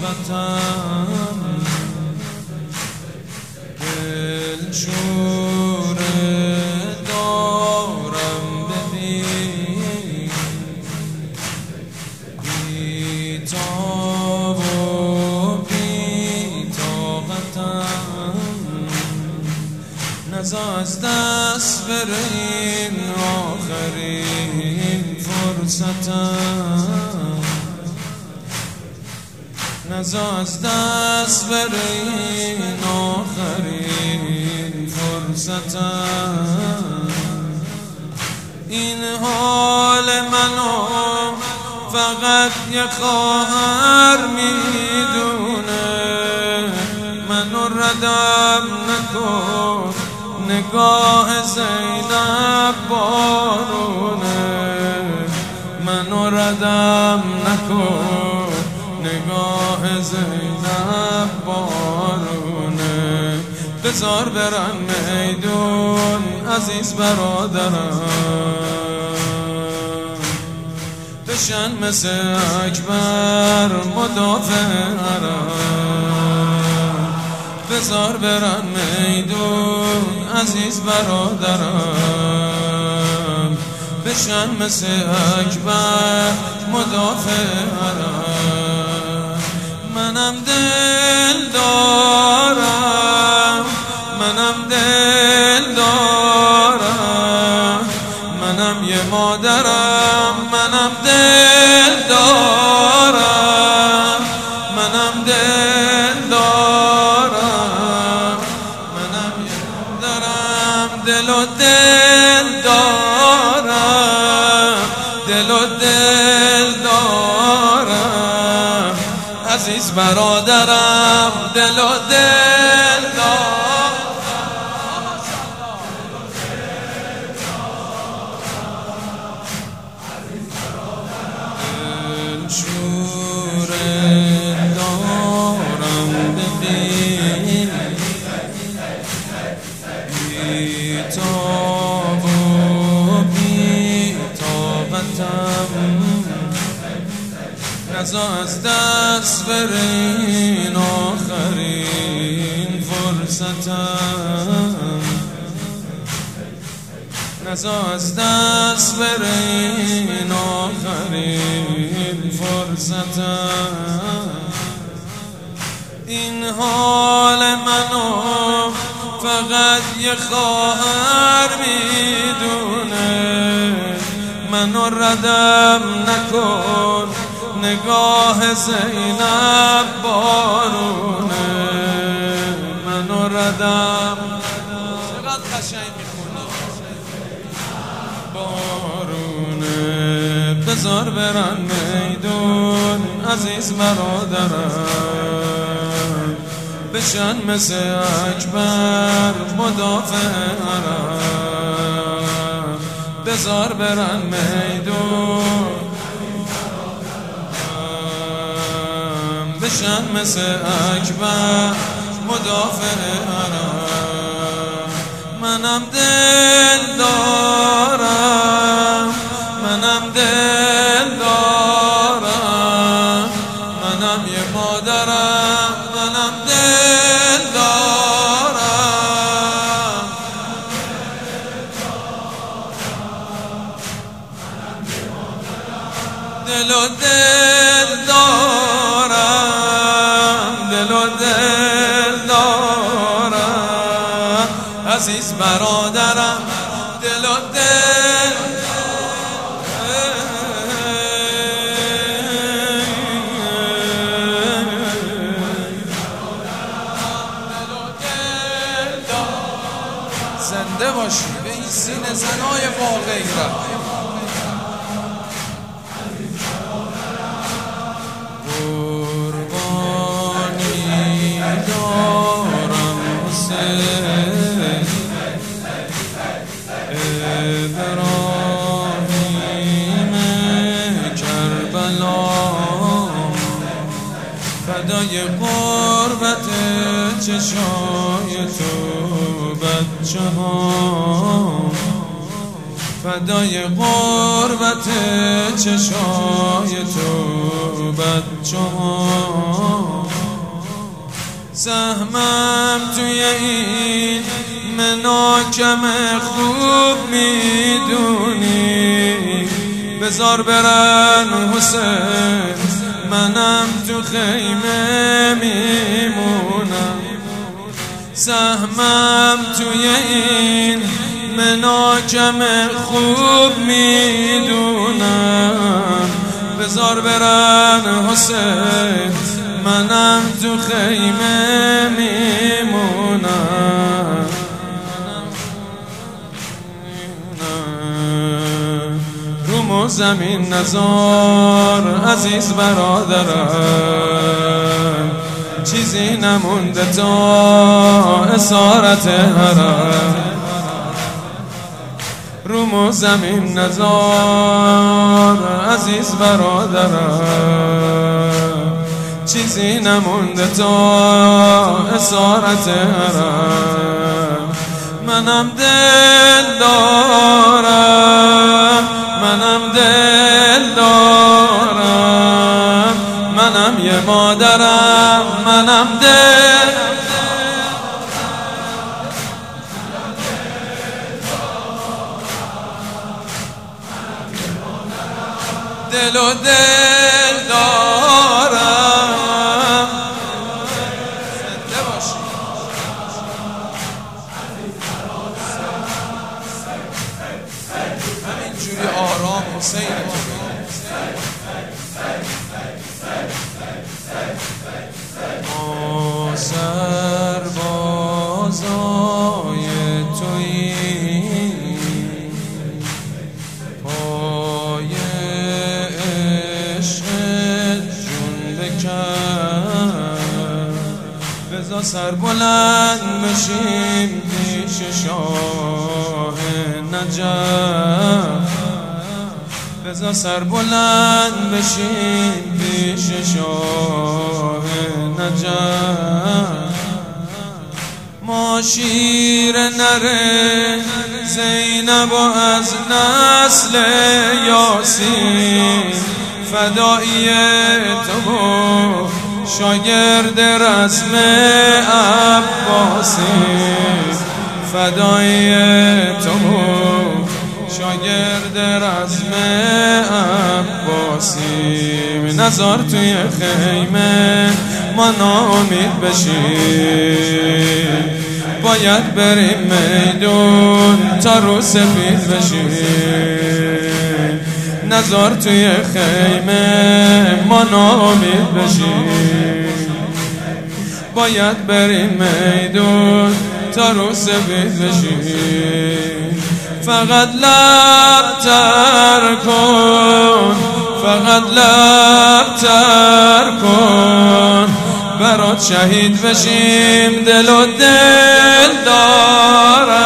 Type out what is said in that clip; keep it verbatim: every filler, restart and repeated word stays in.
وطن دلشوره دارم ببین بی‌تاب و بی‌طاقتم نزا از دست بره این آخرین فرصتم نزا از دست بره این آخرین فرصتم این حال منو فقط یه خواهر میدونه منو ردم نکن نگاه زینب بارونه منو ردم نکن نگاه زینب بارونه بذار برن میدون عزیز برادرم بشن مثل اکبر مدافع حرم بذار برن میدون عزیز برادرم بشن مثل اکبر مدافع حرم منم دل دارم منم دل دارم منم یه مادرم منم دل دارم منم دل دارم منم یه مادرم دل و دل دارم دل و دل دارم عزیز برادرم دل و دل دارم دلشوره دارم ببین بی‌تاب و بی‌طاقتم نزا از دست بره این آخرین فرصتم نزا از دست بره این آخرین فرصتم این حال منو فقط یه خواهر میدونه منو ردم نکن نگاه زینب بارونه منو ردم چقدر قشنگ میخونی بارونه بذار برن میدون عزیز برادرم بشن مثل اکبر مدافع حرم بذار برن میدون بشن مثل اکبر مدافع حرم منم دل دارم منم دل دارم منم یه مادرم منم دل دارم دل و دل دارم دل و دل دارم عزیز برادرم دل و دل زنده باشی به این سینه زنای واقعی را قربانی دارم حسین ابراهیم کربلا فدای قربت چشای تو بچه ها فدای قربت چشای تو بچه ها سهمم توی این مناکم خوب میدونی، بذار برن حسین منم تو خیمه میمونم. سهمم توی این مناکم خوب میدونم، بذار برن حسین منم تو خیمه میمونم. روم و زمین نزار عزیز برادرم، چیزی نمونده تا اسارت حرم. روم و زمین نزار عزیز برادرم، چیزی نمونده تا اسارت حرم. منم دل دارم، منم دل دارم، منم یه مادرم، منم دل دل و دل دارم. زنده باشی همینجوری آرام حسین تو ما سربازای تویی، پای عشق جون بکن، بذار سر بلند بشیم پیش شاه نجف، بذار سر بلند بشیم پیش شاه نجف. ما شیر نره زینب و از نسل یاسین، فدایی تو شاگرد رسم عباسی، فدایی تو شاگرد رسم عباسی. نزار توی خیمه ما ناامید بشیم، باید بریم میدون تا رو سفید بشیم. نزار توی خیمه ما ناامید بشیم، باید بریم میدون تا رو سفید بشیم. فقط لب تر کن، فقط لب تر کن، برات شهید بشیم دل و دل دارم.